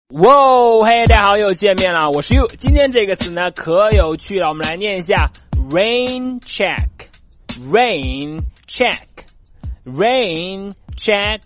哇，嘿，大家好，又见面了，我是 You。今天这个词呢可有趣了，我们来念一下 rain check rain check rain check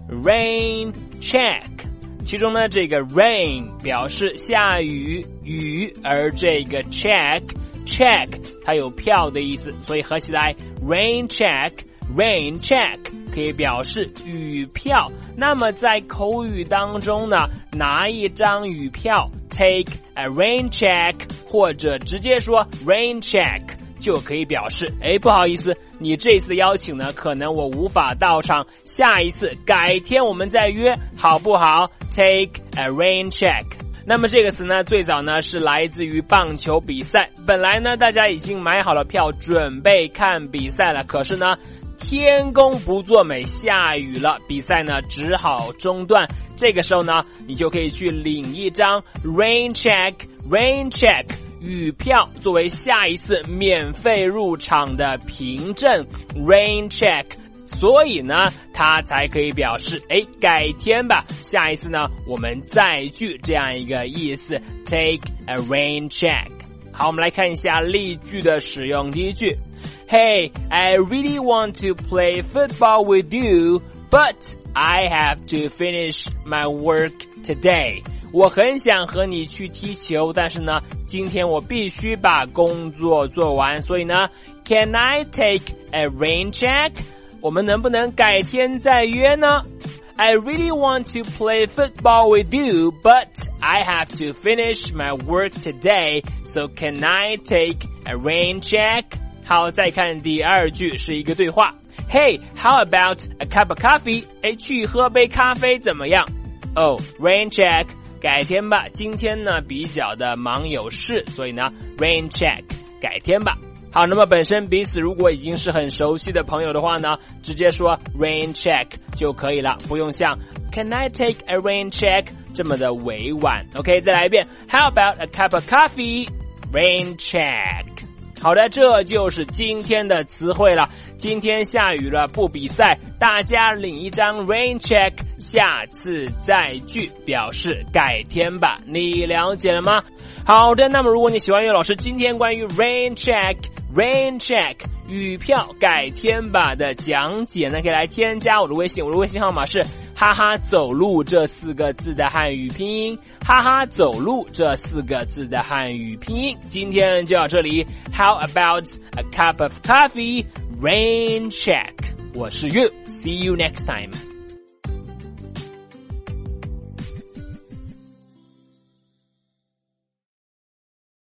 rain check。 其中呢这个 rain 表示下雨雨，而这个 check 它有票的意思，所以合起来 rain check可以表示雨票。那么在口语当中呢，拿一张雨票 take a rain check 或者直接说 rain check 就可以表示不好意思，你这次的邀请呢可能我无法到场，下一次改天我们再约好不好， take a rain check。 那么这个词呢最早呢是来自于棒球比赛，本来呢大家已经买好了票准备看比赛了，可是呢天公不作美，下雨了，比赛呢只好中断。这个时候呢你就可以去领一张 rain check 雨票，作为下一次免费入场的凭证 rain check， 所以呢它才可以表示改天吧，下一次呢我们再聚，这样一个意思 take a rain check。 好，我们来看一下例句的使用。第一句， Hey, I really want to play football with you, but I have to finish my work today. 我很想和你去踢球，但是呢今天我必须把工作做完，所以呢 Can I take a rain check？ 我们能不能改天再约呢？ I really want to play football with you, but I have to finish my work today, so can I take a rain check？ 好，再看第二句，是一个对话。 Hey, how about a cup of coffee？ 去喝杯咖啡怎么样？ Oh, rain check，改天吧，今天呢比较的忙有事，所以呢 rain check 改天吧。好，那么本身彼此如果已经是很熟悉的朋友的话呢，直接说 rain check 就可以了，不用像 Can I take a rain check 这么的委婉。 OK， 再来一遍， How about a cup of coffee？ rain check。 好的，这就是今天的词汇了。今天下雨了，不比赛，大家领一张 rain check， 下次再聚，表示改天吧，你了解了吗？好的，那么如果你喜欢岳老师今天关于 rain check 雨票改天吧的讲解呢，可以来添加我的微信，我的微信号码是哈哈走路这4个字的汉语拼音，哈哈走路这4个字的汉语拼音。今天就到这里， How about a cup of coffee? Rain check。 我是 You， See you next time。